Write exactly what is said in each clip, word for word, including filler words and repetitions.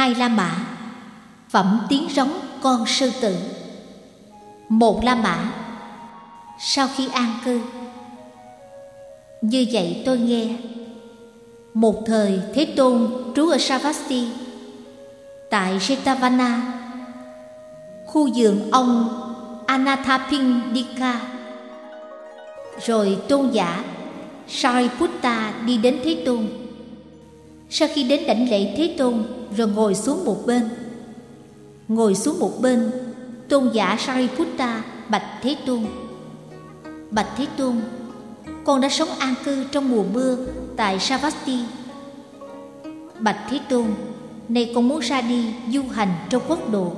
hai la mã, phẩm tiếng rống con sư tử. Một la mã, sau khi an cư. Như vậy tôi nghe, một thời Thế Tôn trú ở Savatthi, tại Jetavana, khu vườn ông Anathapindika. Rồi tôn giả Sariputta đi đến Thế Tôn. Sau khi đến đảnh lễ Thế Tôn, rồi ngồi xuống một bên. Ngồi xuống một bên, tôn giả Sariputta bạch Thế Tôn: Bạch Thế Tôn, con đã sống an cư trong mùa mưa tại Savatthi. Bạch Thế Tôn, nay con muốn ra đi du hành trong quốc độ.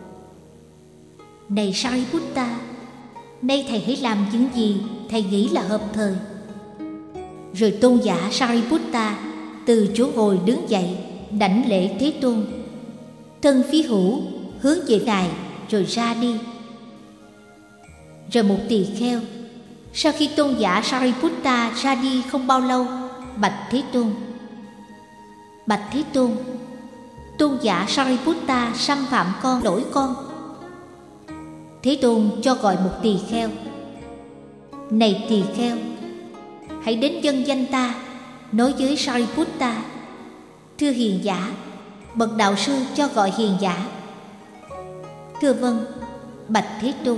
Này Sariputta, nay thầy hãy làm những gì thầy nghĩ là hợp thời. Rồi tôn giả Sariputta từ chỗ ngồi đứng dậy đảnh lễ Thế Tôn, thân phía hữu hướng về ngài rồi ra đi. Rồi một tỳ kheo, sau khi tôn giả Sariputta ra đi không bao lâu, bạch Thế Tôn: Bạch Thế Tôn, tôn giả Sariputta xâm phạm con, lỗi con. Thế Tôn cho gọi một tỳ kheo: Này tỳ kheo, hãy đến dân danh ta, nói với Sariputta: Thưa hiền giả, bậc đạo sư cho gọi hiền giả. Thưa vâng, bạch Thế Tôn.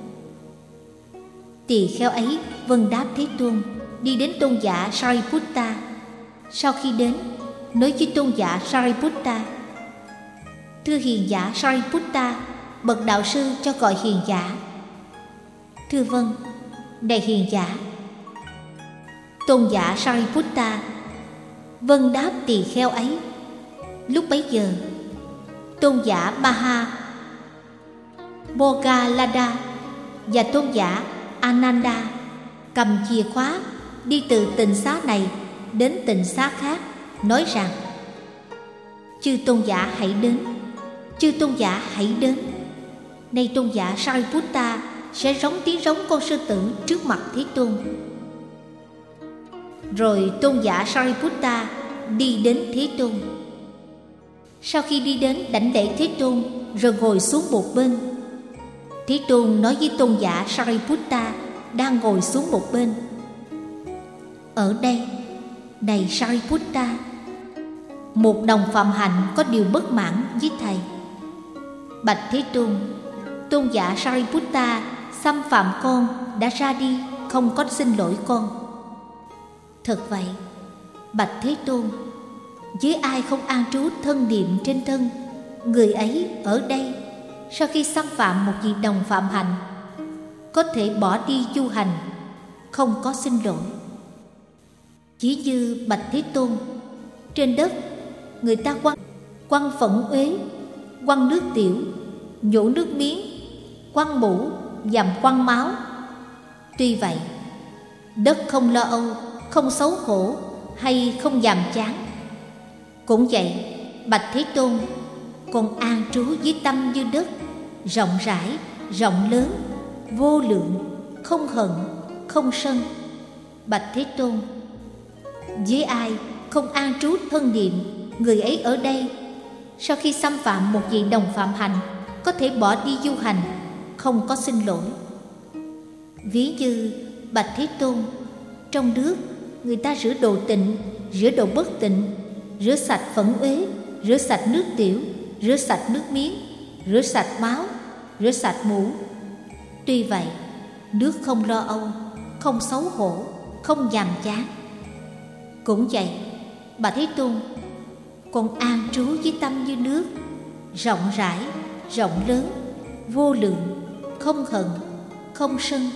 Tỳ kheo ấy vâng đáp Thế Tôn, đi đến tôn giả Sariputta. Sau khi đến, nói với tôn giả Sariputta: Thưa hiền giả Sariputta, bậc đạo sư cho gọi hiền giả. Thưa vâng, này hiền giả. Tôn giả Sariputta vâng đáp tỳ kheo ấy. Lúc bấy giờ, tôn giả Maha Moggallada và tôn giả Ananda cầm chìa khóa đi từ tịnh xá này đến tịnh xá khác, nói rằng: Chư tôn giả hãy đến, chư tôn giả hãy đến. Nay tôn giả Sariputta sẽ rống tiếng rống con sư tử trước mặt Thế Tôn. Rồi tôn giả Sariputta đi đến Thế Tôn. Sau khi đi đến đảnh lễ Thế Tôn, rồi ngồi xuống một bên. Thế Tôn nói với tôn giả Sariputta đang ngồi xuống một bên: Ở đây, này Sariputta, một đồng phạm hạnh có điều bất mãn với thầy. Bạch Thế Tôn, tôn giả Sariputta xâm phạm con đã ra đi, không có xin lỗi con. Thật vậy, bạch Thế Tôn, với ai không an trú thân niệm trên thân, người ấy ở đây sau khi xâm phạm một vị đồng phạm hạnh có thể bỏ đi du hành, không có xin lỗi. Chỉ như bạch Thế Tôn, trên đất người ta quăng, quăng phẫn uế, quăng nước tiểu, nhổ nước miếng, quăng mũ, dằm quăng máu. Tuy vậy, đất không lo âu, không xấu hổ hay không nhàm chán. Cũng vậy, bạch Thế Tôn, con an trú với tâm như đất, rộng rãi, rộng lớn, vô lượng, không hận, không sân. Bạch Thế Tôn, với ai không an trú thân niệm, người ấy ở đây sau khi xâm phạm một vị đồng phạm hành có thể bỏ đi du hành, không có xin lỗi. Ví như bạch Thế Tôn, trong nước người ta rửa đồ tịnh, rửa đồ bất tịnh, rửa sạch phẫn uế, rửa sạch nước tiểu, rửa sạch nước miếng, rửa sạch máu, rửa sạch mũ. Tuy vậy, nước không lo âu, không xấu hổ, không nhàm chán. Cũng vậy, bà Thế Tôn, con an trú với tâm như nước, rộng rãi, rộng lớn, vô lượng, không hận, không sân.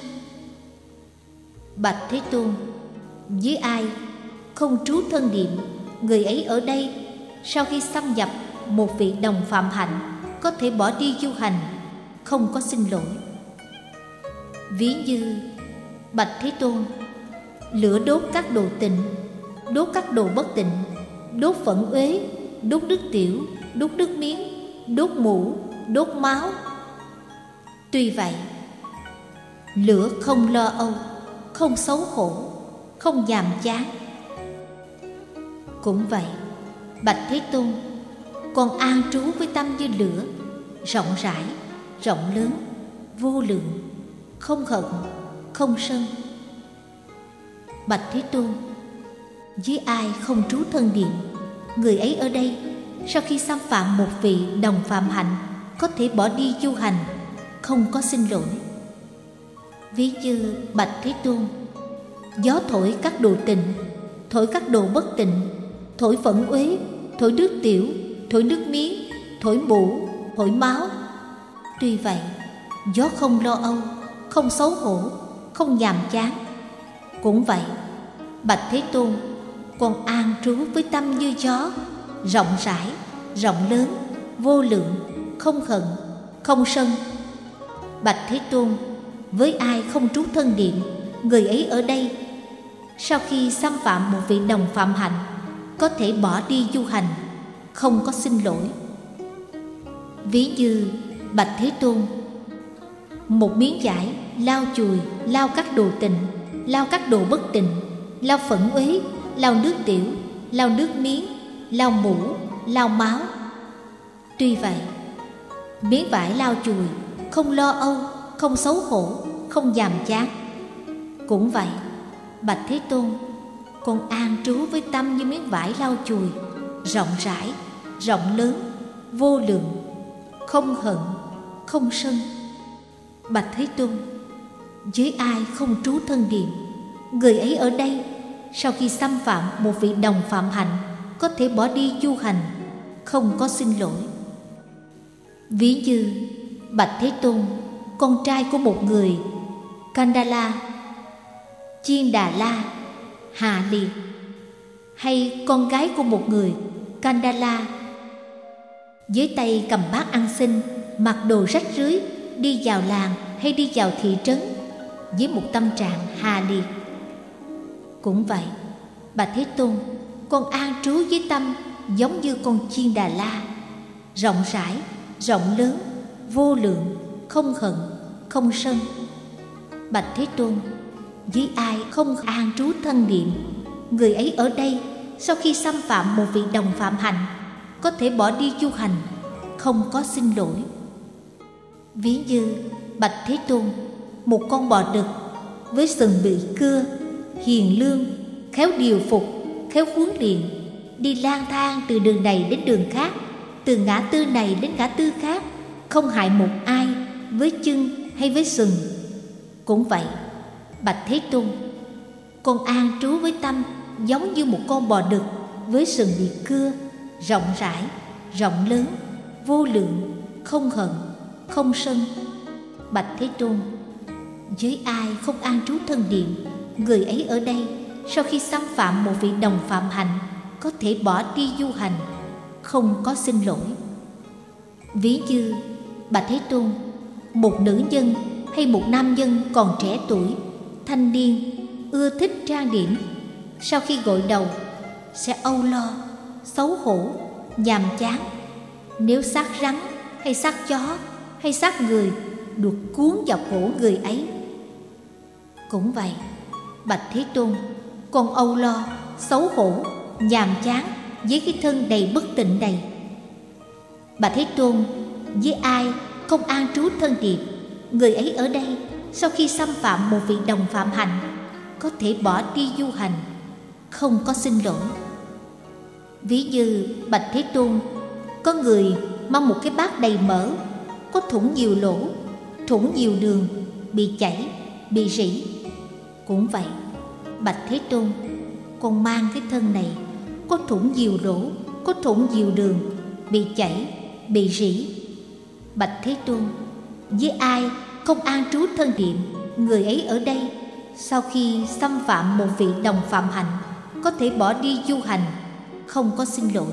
Bạch Thế Tôn, với ai không trú thân niệm, người ấy ở đây sau khi xâm nhập một vị đồng phạm hạnh có thể bỏ đi du hành, không có xin lỗi. Ví như bạch Thế Tôn, lửa đốt các đồ tịnh, đốt các đồ bất tịnh, đốt phẫn uế, đốt nước tiểu, đốt nước miếng, đốt mũ, đốt máu. Tuy vậy, lửa không lo âu, không xấu hổ, không nhàm chán. Cũng vậy, bạch Thế Tôn, con an trú với tâm như lửa, rộng rãi, rộng lớn, vô lượng, không hận, không sân. Bạch Thế Tôn, với ai không trú thân niệm, người ấy ở đây sau khi xâm phạm một vị đồng phạm hạnh có thể bỏ đi du hành, không có xin lỗi. Ví như Bạch Thế Tôn, gió thổi các đồ tịnh, thổi các đồ bất tịnh, thổi phẫn uế, thổi nước tiểu, thổi nước miếng, thổi mũ, thổi máu. Tuy vậy, gió không lo âu, không xấu hổ, không nhàm chán. Cũng vậy, Bạch Thế Tôn, con an trú với tâm như gió, rộng rãi, rộng lớn, vô lượng, không hận, không sân. Bạch Thế Tôn, với ai không trú thân niệm, người ấy ở đây sau khi xâm phạm một vị đồng phạm hạnh có thể bỏ đi du hành, không có xin lỗi. Ví như Bạch Thế Tôn, một miếng vải lau chùi, lau các đồ tịnh, lau các đồ bất tịnh, lau phẫn uế, lau nước tiểu, lau nước miếng, lau mũ, lau máu. Tuy vậy, miếng vải lau chùi không lo âu, không xấu hổ, không nhàm chán. Cũng vậy, Bạch Thế Tôn, con an trú với tâm như miếng vải lau chùi, rộng rãi, rộng lớn, vô lượng, không hận, không sân. Bạch Thế Tôn, với ai không trú thân niệm, người ấy ở đây sau khi xâm phạm một vị đồng phạm hạnh có thể bỏ đi du hành, không có xin lỗi. Ví như Bạch Thế Tôn, con trai của một người Kandala, Chiên Đà La, Hà Liệt, hay con gái của một người Kandala, với tay cầm bát ăn xin, mặc đồ rách rưới, đi vào làng hay đi vào thị trấn với một tâm trạng hà liệt. Cũng vậy, Bạch Thế Tôn, con an trú với tâm giống như con chiên Đà La, rộng rãi, rộng lớn, vô lượng, không hận, không sân. Bạch Thế Tôn, với ai không an trú thân niệm, người ấy ở đây sau khi xâm phạm một vị đồng phạm hạnh có thể bỏ đi du hành, không có xin lỗi. Ví như Bạch Thế Tôn, một con bò đực với sừng bị cưa, hiền lương, khéo điều phục, khéo huấn luyện, đi lang thang từ đường này đến đường khác, từ ngã tư này đến ngã tư khác, không hại một ai với chân hay với sừng. Cũng vậy, Bạch Thế Tôn, con an trú với tâm giống như một con bò đực với sừng bị cưa, rộng rãi, rộng lớn, vô lượng, không hận, không sân. Bạch Thế Tôn, với ai không an trú thân niệm, người ấy ở đây sau khi xâm phạm một vị đồng phạm hạnh có thể bỏ đi du hành, không có xin lỗi. Ví như Bạch Thế Tôn, một nữ nhân hay một nam nhân còn trẻ tuổi, thanh niên, ưa thích trang điểm, sau khi gội đầu sẽ âu lo, xấu hổ, nhàm chán nếu xác rắn hay xác chó hay xác người được cuốn vào cổ người ấy. Cũng vậy, Bạch Thế Tôn, con âu lo, xấu hổ, nhàm chán với cái thân đầy bất tịnh này. Bạch Thế Tôn, với ai không an trú thân niệm, người ấy ở đây sau khi xâm phạm một vị đồng phạm hạnh có thể bỏ đi du hành, không có xin lỗi. Ví như Bạch Thế Tôn, có người mang một cái bát đầy mỡ, có thủng nhiều lỗ, thủng nhiều đường, bị chảy, bị rỉ. Cũng vậy, Bạch Thế Tôn, con mang cái thân này, có thủng nhiều lỗ, có thủng nhiều đường, bị chảy, bị rỉ. Bạch Thế Tôn, với ai không an trú thân niệm, người ấy ở đây sau khi xâm phạm một vị đồng phạm hạnh có thể bỏ đi du hành, không có xin lỗi.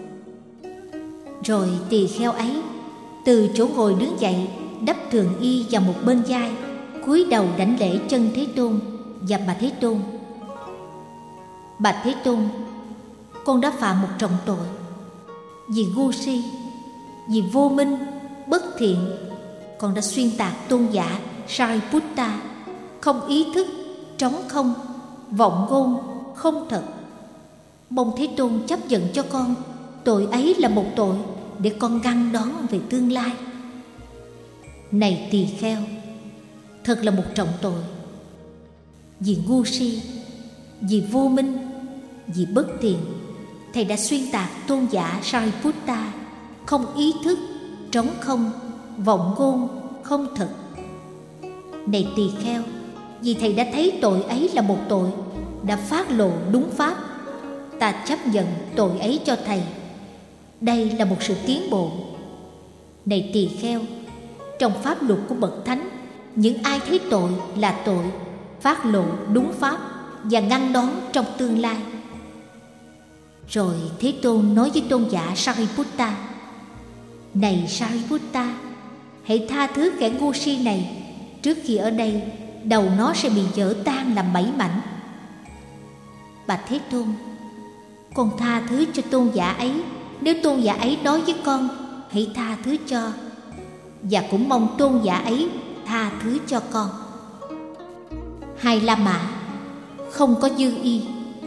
Rồi tỳ kheo ấy từ chỗ ngồi đứng dậy, đắp thường y vào một bên vai, cúi đầu đảnh lễ chân Thế Tôn và Bạch Thế Tôn. Bạch Thế Tôn, con đã phạm một trọng tội, vì ngu si, vì vô minh, bất thiện, con đã xuyên tạc tôn giả Sariputta, không ý thức, trống không, vọng ngôn, không thật. Mong Thế Tôn chấp nhận cho con, tội ấy là một tội để con ngăn đón về tương lai. Này tỳ kheo, thật là một trọng tội. Vì ngu si, vì vô minh, vì bất tiền, thầy đã xuyên tạc tôn giả Sariputta, không ý thức, trống không, vọng ngôn, không thật. Này tỳ kheo, vì thầy đã thấy tội ấy là một tội, đã phát lộ đúng pháp, ta chấp nhận tội ấy cho thầy. Đây là một sự tiến bộ. Này tỳ kheo, trong pháp luật của bậc thánh, những ai thấy tội là tội, phát lộ đúng pháp và ngăn đón trong tương lai. Rồi Thế Tôn nói với tôn giả Sariputta: Này Sariputta, hãy tha thứ kẻ ngu si này, trước khi ở đây đầu nó sẽ bị vỡ tan làm bảy mảnh. Bạch Thế Tôn, con tha thứ cho tôn giả ấy nếu tôn giả ấy nói với con hãy tha thứ cho, và cũng mong tôn giả ấy tha thứ cho con. Hai La Mã không có dư y.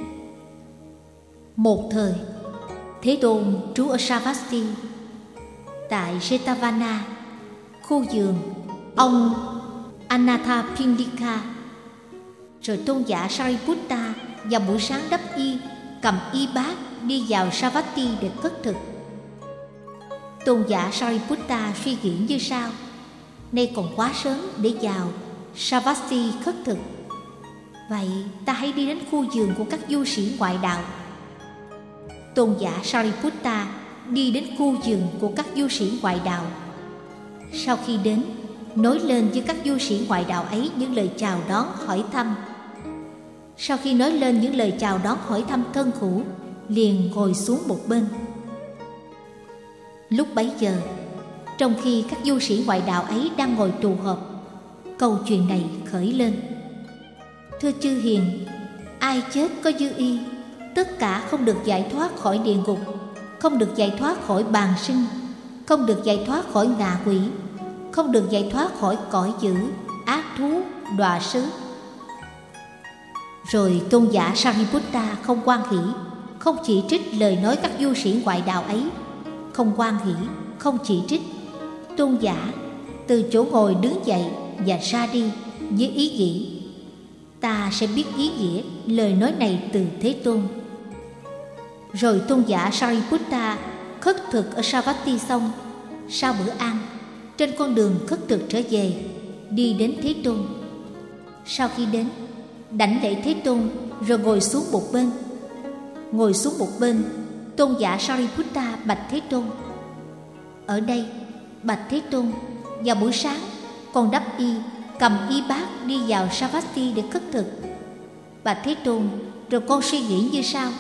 Một thời, Thế Tôn trú ở Savatthi. Tại Jetavana, khu vườn ông Anathapindika. Rồi tôn giả Sariputta vào buổi sáng đắp y, cầm y bát đi vào Savatthi để cất thực. Tôn giả Sariputta suy nghĩ như sau: nay còn quá sớm để vào Savatthi khất thực, vậy ta hãy đi đến khu vườn của các du sĩ ngoại đạo. Tôn giả Sariputta đi đến khu vườn của các du sĩ ngoại đạo. Sau khi đến, nói lên với các du sĩ ngoại đạo ấy những lời chào đón hỏi thăm. Sau khi nói lên những lời chào đón hỏi thăm thân hữu, liền ngồi xuống một bên. Lúc bấy giờ, trong khi các du sĩ ngoại đạo ấy đang ngồi tụ họp, câu chuyện này khởi lên: thưa chư hiền, ai chết có dư y, tất cả không được giải thoát khỏi địa ngục, không được giải thoát khỏi bàn sinh, không được giải thoát khỏi ngạ quỷ, không được giải thoát khỏi cõi dữ, ác thú, đọa xứ. Rồi tôn giả Sariputta không hoan hỷ, không chỉ trích lời nói các du sĩ ngoại đạo ấy, không hoan hỷ, không chỉ trích. Tôn giả từ chỗ ngồi đứng dậy và ra đi với ý nghĩ: ta sẽ biết ý nghĩa lời nói này từ Thế Tôn. Rồi tôn giả Sariputta khất thực ở Savatthi xong, sau bữa ăn, trên con đường khất thực trở về, đi đến Thế Tôn. Sau khi đến, đảnh lễ Thế Tôn rồi ngồi xuống một bên. Ngồi xuống một bên, tôn giả Sariputta bạch Thế Tôn: ở đây, bạch Thế Tôn, vào buổi sáng con đắp y, cầm y bát đi vào Savatthi để khất thực. Bạch Thế Tôn, rồi con suy nghĩ như sau: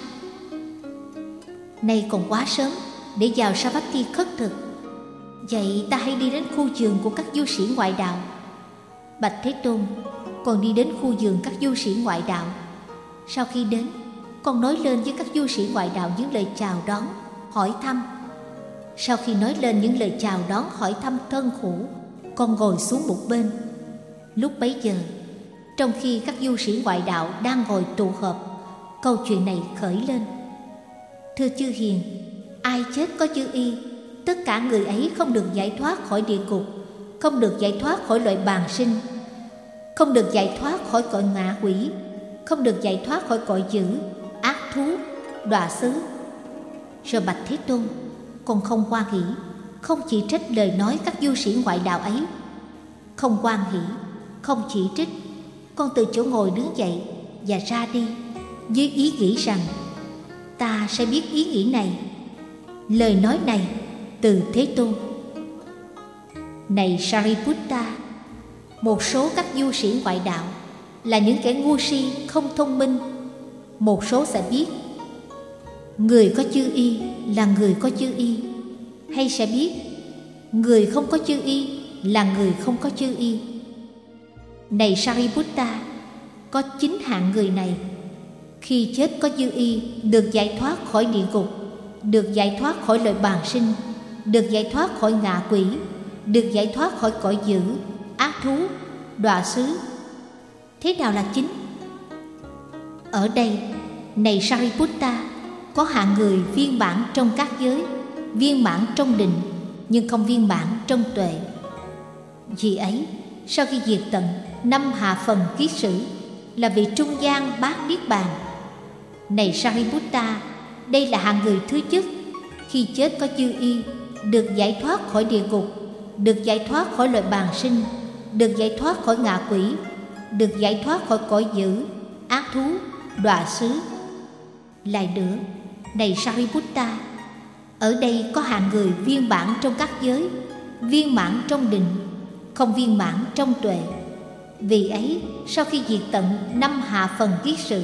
nay còn quá sớm để vào Savatthi khất thực, vậy ta hãy đi đến khu vườn của các du sĩ ngoại đạo. Bạch Thế Tôn, con đi đến khu vườn các du sĩ ngoại đạo. Sau khi đến, con nói lên với các du sĩ ngoại đạo những lời chào đón, hỏi thăm. Sau khi nói lên những lời chào đón, hỏi thăm thân hữu, con ngồi xuống một bên. Lúc bấy giờ, trong khi các du sĩ ngoại đạo đang ngồi tụ họp, câu chuyện này khởi lên: thưa chư hiền, ai chết có dư y, tất cả người ấy không được giải thoát khỏi địa ngục, không được giải thoát khỏi loại bàn sinh, không được giải thoát khỏi cõi ngạ quỷ, không được giải thoát khỏi cõi dữ, ác thú, đọa xứ. Rồi bạch Thế Tôn, con không hoan hỷ, không chỉ trích lời nói các du sĩ ngoại đạo ấy. Không hoan hỷ, không chỉ trích, con từ chỗ ngồi đứng dậy và ra đi với ý nghĩ rằng ta sẽ biết ý nghĩ này, lời nói này từ Thế Tôn. Này Sariputta, một số các du sĩ ngoại đạo là những kẻ ngu si, không thông minh. Một số sẽ biết người có chư y là người có chư y, hay sẽ biết người không có chư y là người không có chư y. Này Sariputta, có chín hạng người này. Khi chết có dư y, được giải thoát khỏi địa ngục, được giải thoát khỏi loại bàn sinh, được giải thoát khỏi ngạ quỷ, được giải thoát khỏi cõi dữ, ác thú, đọa xứ. Thế nào là chín? Ở đây, này Sariputta, có hạng người phiên bản trong các giới, viên mãn trong định, nhưng không viên mãn trong tuệ. Vì ấy, sau khi diệt tận năm hạ phần kiết sử, là vị trung gian bát niết bàn. Này Sariputta, đây là hạng người thứ nhất, khi chết có dư y, được giải thoát khỏi địa ngục, được giải thoát khỏi loại bàn sinh, được giải thoát khỏi ngạ quỷ, được giải thoát khỏi cõi dữ, ác thú, đọa xứ. Lại nữa, này Sariputta, ở đây có hạng người viên mãn trong các giới, viên mãn trong định, không viên mãn trong tuệ. Vì ấy, sau khi diệt tận năm hạ phần kiết sử,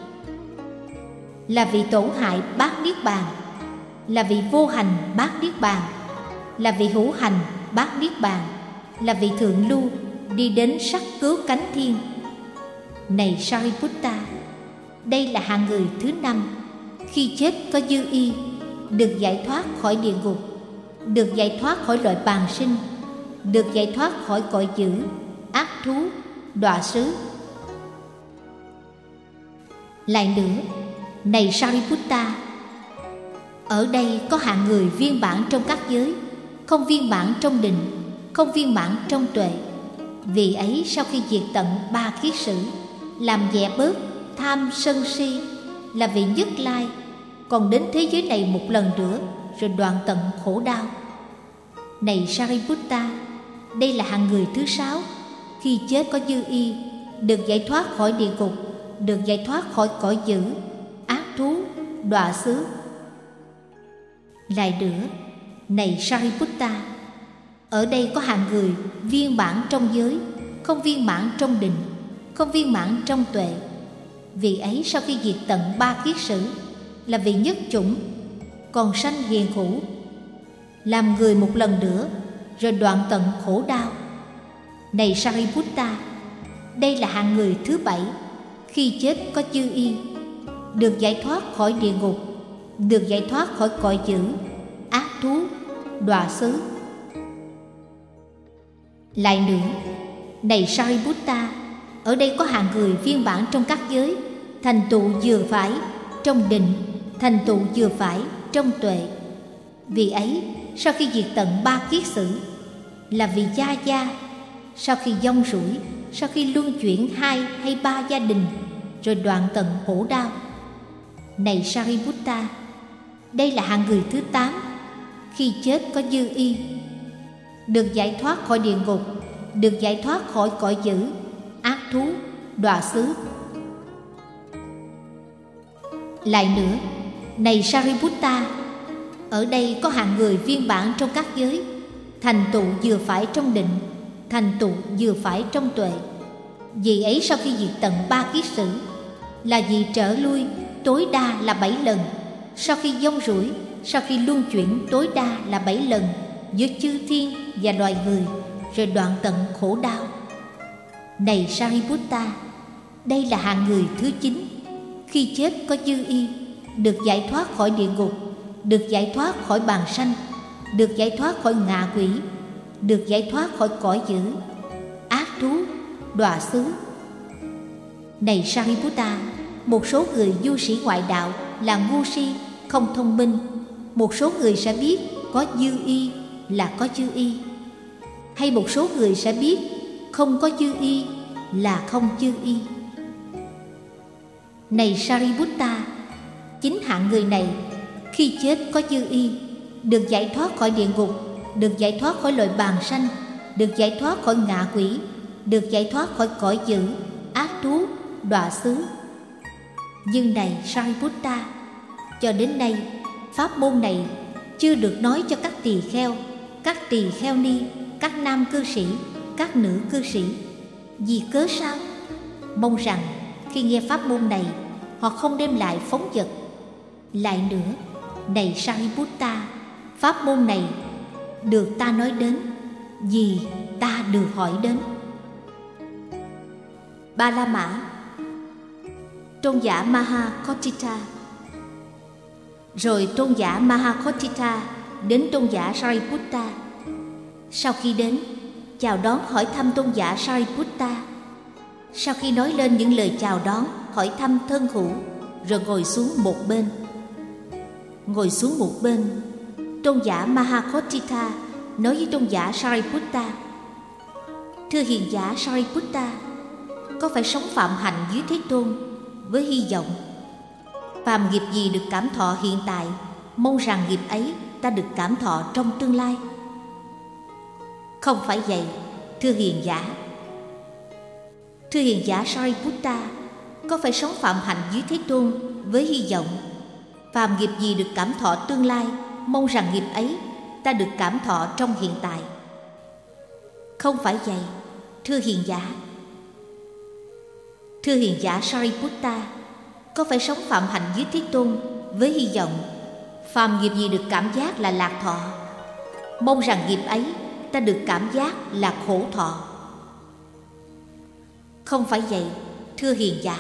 là vị tổn hại bát niết bàn, là vị vô hành bát niết bàn, là vị hữu hành bát niết bàn, là vị thượng lưu, đi đến sắc cứu cánh thiên. Này Sariputta, đây là hạng người thứ năm, khi chết có dư y, được giải thoát khỏi địa ngục, được giải thoát khỏi loại bàn sinh, được giải thoát khỏi cõi dữ, ác thú, đọa xứ. Lại nữa, này Sariputta, ở đây có hạng người viên mãn trong các giới, không viên mãn trong định, không viên mãn trong tuệ. Vì ấy, sau khi diệt tận ba kiết sử, làm dẹp bớt tham sân si, là vị nhất lai, còn đến thế giới này một lần nữa, rồi đoạn tận khổ đau. Này Sariputta, đây là hạng người thứ sáu, khi chết có dư y, được giải thoát khỏi địa ngục, được giải thoát khỏi cõi dữ, ác thú, đọa xứ. Lại nữa, này Sariputta, ở đây có hạng người viên mãn trong giới, không viên mãn trong định, không viên mãn trong tuệ. Vì ấy, sau khi diệt tận ba kiết sử, là vị nhất chủng, còn sanh hiền khổ, làm người một lần nữa, rồi đoạn tận khổ đau. Này Sariputta, đây là hạng người thứ bảy, khi chết có dư y, được giải thoát khỏi địa ngục, được giải thoát khỏi cõi dữ, ác thú, đọa xứ. Lại nữa, này Sariputta, ở đây có hạng người viên mãn trong các giới, thành tựu vừa phải trong định, thành tựu vừa phải trong tuệ. Vì ấy, sau khi diệt tận ba kiết sử, là vị gia gia, sau khi vong rủi, sau khi luân chuyển hai hay ba gia đình, rồi đoạn tận khổ đau. Này Sariputta, đây là hạng người thứ tám, khi chết có dư y, được giải thoát khỏi địa ngục, được giải thoát khỏi cõi dữ, ác thú, đọa xứ. Lại nữa, này Sariputta, ở đây có hạng người viên mãn trong các giới, thành tựu vừa phải trong định, thành tựu vừa phải trong tuệ. Vì ấy, sau khi diệt tận ba kiết sử, là vị trở lui tối đa là bảy lần, sau khi vong rủi, sau khi luân chuyển tối đa là bảy lần giữa chư thiên và loài người, rồi đoạn tận khổ đau. Này Sariputta, đây là hạng người thứ chín, khi chết có dư y, được giải thoát khỏi địa ngục, được giải thoát khỏi bàn sanh, được giải thoát khỏi ngạ quỷ, được giải thoát khỏi cõi dữ, ác thú, đọa xứ. Này Sariputta, một số người du sĩ ngoại đạo là ngu si, không thông minh. Một số người sẽ biết có dư y là có dư y, hay một số người sẽ biết không có dư y là không dư y. Này Sariputta, chính hạng người này khi chết có dư y, được giải thoát khỏi địa ngục, được giải thoát khỏi loại bàn sanh, được giải thoát khỏi ngạ quỷ, được giải thoát khỏi cõi dữ, ác thú, đọa xứ. Nhưng này Sariputta, cho đến nay pháp môn này chưa được nói cho các tỳ kheo, các tỳ kheo ni, các nam cư sĩ, các nữ cư sĩ. Vì cớ sao? Mong rằng khi nghe pháp môn này, họ không đem lại phóng dật. Lại nữa, này Sariputta, pháp môn này được ta nói đến vì ta được hỏi đến. Ba La Mã, tôn giả Mahakotthita. Rồi tôn giả Mahakotthita đến tôn giả Sariputta. Sau khi đến, chào đón hỏi thăm tôn giả Sariputta. Sau khi nói lên những lời chào đón, hỏi thăm thân hữu, rồi ngồi xuống một bên. Ngồi xuống một bên, tôn giả Mahakotthita nói với tôn giả Sariputta: Thưa hiền giả Sariputta, có phải sống phạm hạnh dưới Thế Tôn với hy vọng phàm nghiệp gì được cảm thọ hiện tại, mong rằng nghiệp ấy ta được cảm thọ trong tương lai? Không phải vậy, thưa hiền giả. Thưa hiền giả Sariputta, có phải sống phạm hạnh dưới Thế Tôn với hy vọng phàm nghiệp gì được cảm thọ tương lai, mong rằng nghiệp ấy ta được cảm thọ trong hiện tại? Không phải vậy, thưa hiền giả. Thưa hiền giả Sariputta, có phải sống phạm hạnh dưới Thế Tôn với hy vọng phàm nghiệp gì được cảm giác là lạc thọ, mong rằng nghiệp ấy ta được cảm giác là khổ thọ? Không phải vậy, thưa hiền giả.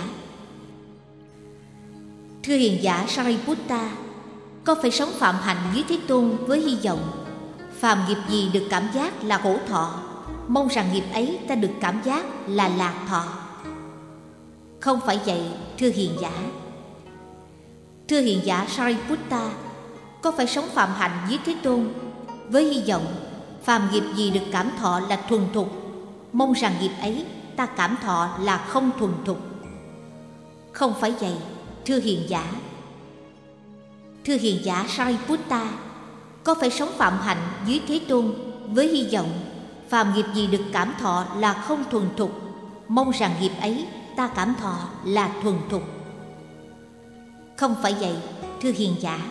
Thưa hiền giả Sariputta, có phải sống phạm hạnh dưới Thế Tôn với hy vọng phàm nghiệp gì được cảm giác là khổ thọ, mong rằng nghiệp ấy ta được cảm giác là lạc thọ? Không phải vậy, thưa hiền giả. Thưa hiền giả Sariputta, có phải sống phạm hạnh dưới Thế Tôn với hy vọng phàm nghiệp gì được cảm thọ là thuần thục, mong rằng nghiệp ấy ta cảm thọ là không thuần thục? Không phải vậy, thưa hiền giả. Thưa hiền giả Sariputta, có phải sống phạm hạnh dưới Thế Tôn với hy vọng phàm nghiệp gì được cảm thọ là không thuần thục, mong rằng nghiệp ấy ta cảm thọ là thuần thục? Không phải vậy, thưa hiền giả.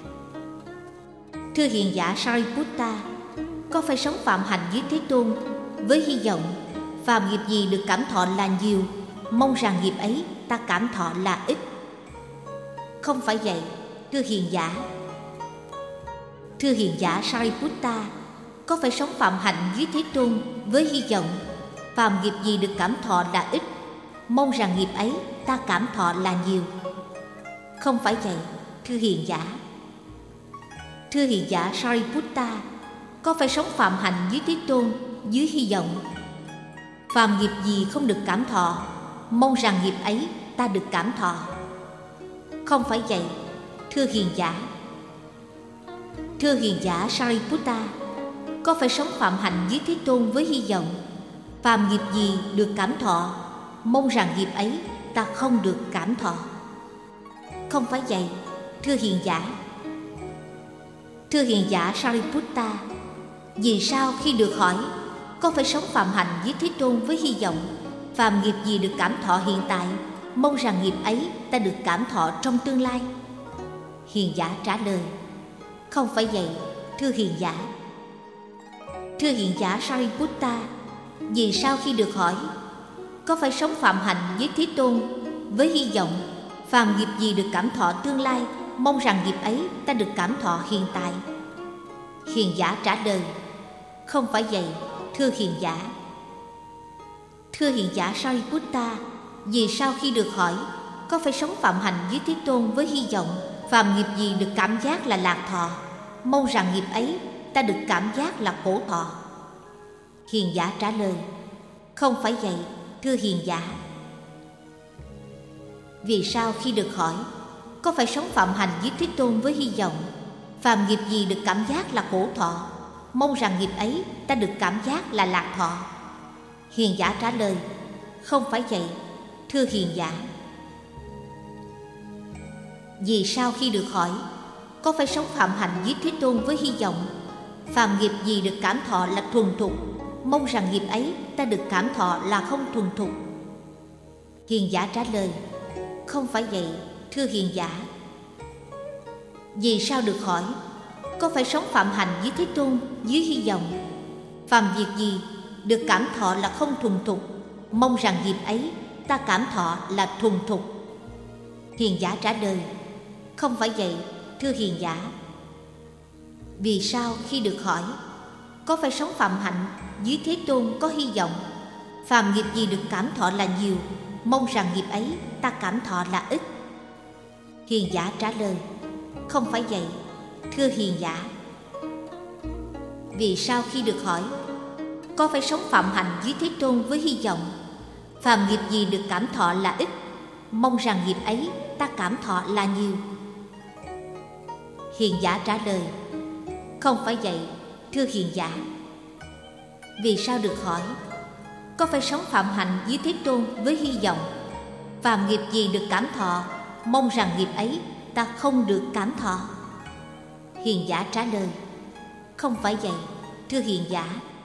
Thưa hiền giả Sariputta, có phải sống phạm hạnh dưới Thế Tôn với hy vọng phàm nghiệp gì được cảm thọ là nhiều, mong rằng nghiệp ấy ta cảm thọ là ít? Không phải vậy, thưa hiền giả. Thưa hiền giả Sariputta, có phải sống phạm hạnh dưới Thế Tôn với hy vọng phàm nghiệp gì được cảm thọ là ít, mong rằng nghiệp ấy ta cảm thọ là nhiều? Không phải vậy, thưa hiền giả. Thưa hiền giả Sariputta, có phải sống phạm hạnh dưới Thế Tôn dưới hy vọng phàm nghiệp gì không được cảm thọ, mong rằng nghiệp ấy ta được cảm thọ? Không phải vậy, thưa hiền giả. Thưa hiền giả Sariputta, có phải sống phạm hạnh dưới Thế Tôn với hy vọng phàm nghiệp gì được cảm thọ, mong rằng nghiệp ấy ta không được cảm thọ? Không phải vậy, thưa hiền giả. Thưa hiền giả Sariputta, vì sao khi được hỏi có phải sống phạm hạnh dưới Thế Tôn với hy vọng phàm nghiệp gì được cảm thọ hiện tại, mong rằng nghiệp ấy ta được cảm thọ trong tương lai? Hiền giả trả lời: không phải vậy, thưa hiền giả. Thưa hiền giả Sariputta, vì sao khi được hỏi có phải sống phạm hạnh với Thế Tôn với hy vọng phàm nghiệp gì được cảm thọ tương lai, mong rằng nghiệp ấy ta được cảm thọ hiện tại? Hiền giả trả lời: không phải vậy, thưa hiền giả. Thưa hiền giả Sariputta, vì sao khi được hỏi có phải sống phạm hạnh dưới Thế Tôn với hy vọng phàm nghiệp gì được cảm giác là lạc thọ, mong rằng nghiệp ấy ta được cảm giác là khổ thọ? Hiền giả trả lời: không phải vậy, thưa hiền giả. Vì sao khi được hỏi có phải sống phạm hành với Thế Tôn với hy vọng phàm nghiệp gì được cảm giác là khổ thọ, mong rằng nghiệp ấy ta được cảm giác là lạc thọ? Hiền giả trả lời: không phải vậy, thưa hiền giả. Vì sao khi được hỏi có phải sống phạm hạnh với Thế Tôn với hy vọng phàm nghiệp gì được cảm thọ là thuần thục, mong rằng nghiệp ấy ta được cảm thọ là không thuần thục? Hiền giả trả lời: không phải vậy, thưa hiền giả. Vì sao được hỏi có phải sống phạm hành với Thế Tôn dưới hy vọng phàm việc gì được cảm thọ là không thuần thục, mong rằng nghiệp ấy ta cảm thọ là thuần thục? Hiền giả trả lời: không phải vậy, thưa hiền giả. Vì sao khi được hỏi có phải sống phạm hạnh dưới Thế Tôn có hy vọng phàm nghiệp gì được cảm thọ là nhiều, mong rằng nghiệp ấy ta cảm thọ là ít? Hiền giả trả lời: không phải vậy, thưa hiền giả. Vì sao khi được hỏi có phải sống phạm hành dưới Thế Tôn với hy vọng phàm nghiệp gì được cảm thọ là ít, mong rằng nghiệp ấy ta cảm thọ là nhiều? Hiền giả trả lời: Không phải vậy, thưa hiền giả. Vì sao được hỏi? Có phải sống phạm hạnh dưới Thế Tôn với hy vọng phàm nghiệp gì được cảm thọ, mong rằng nghiệp ấy ta không được cảm thọ? Hiền giả trả lời: không phải vậy, thưa hiền giả.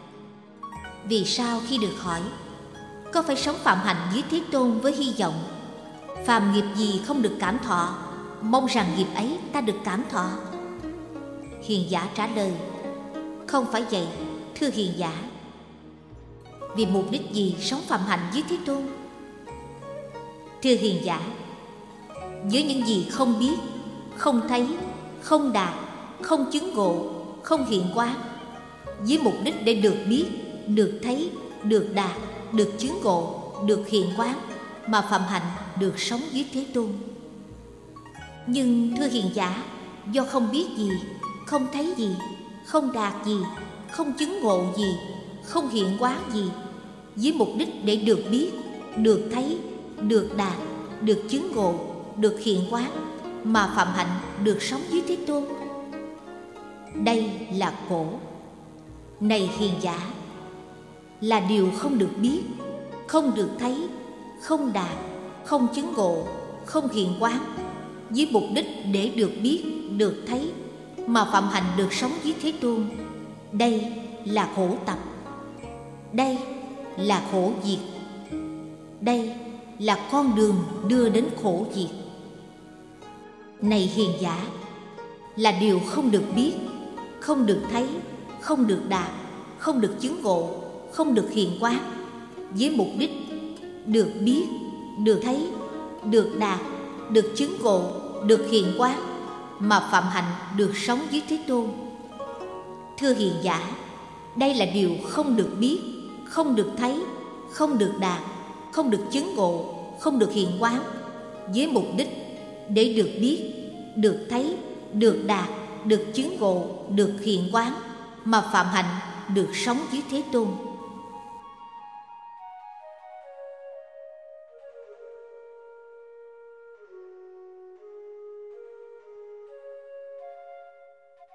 Vì sao khi được hỏi có phải sống phạm hạnh dưới Thế Tôn với hy vọng phàm nghiệp gì không được cảm thọ, mong rằng nghiệp ấy ta được cảm thọ? Hiền giả trả lời: không phải vậy, thưa hiền giả. Vì mục đích gì sống phạm hạnh dưới Thế Tôn? Thưa hiền giả, với những gì không biết, không thấy, không đạt, không chứng ngộ, không hiện quán, với mục đích để được biết, được thấy, được đạt, được chứng ngộ, được hiện quán, mà phạm hạnh được sống dưới Thế Tôn. Nhưng thưa hiền giả, do không biết gì, không thấy gì, không đạt gì, không chứng ngộ gì, không hiện quán gì, với mục đích để được biết, được thấy, được đạt, được chứng ngộ, được hiện quán, mà phạm hạnh được sống dưới Thế Tôn. Đây là khổ. Này hiền giả, là điều không được biết, không được thấy, không đạt, không chứng ngộ, không hiện quán, với mục đích để được biết, được thấy, mà phạm hạnh được sống dưới Thế Tôn. Đây là khổ tập. Đây là khổ diệt. Đây là con đường đưa đến khổ diệt. Này hiền giả, là điều không được biết, không được thấy, không được đạt, không được chứng ngộ, không được hiện quán, với mục đích được biết, được thấy, được đạt, được chứng ngộ, được hiện quán, mà phạm hạnh được sống dưới Thế Tôn. Thưa hiền giả, đây là điều không được biết, không được thấy, không được đạt, không được chứng ngộ, không được hiện quán, với mục đích để được biết, được thấy, được đạt, được chứng ngộ, được hiện quán, mà phạm hạnh được sống dưới Thế Tôn.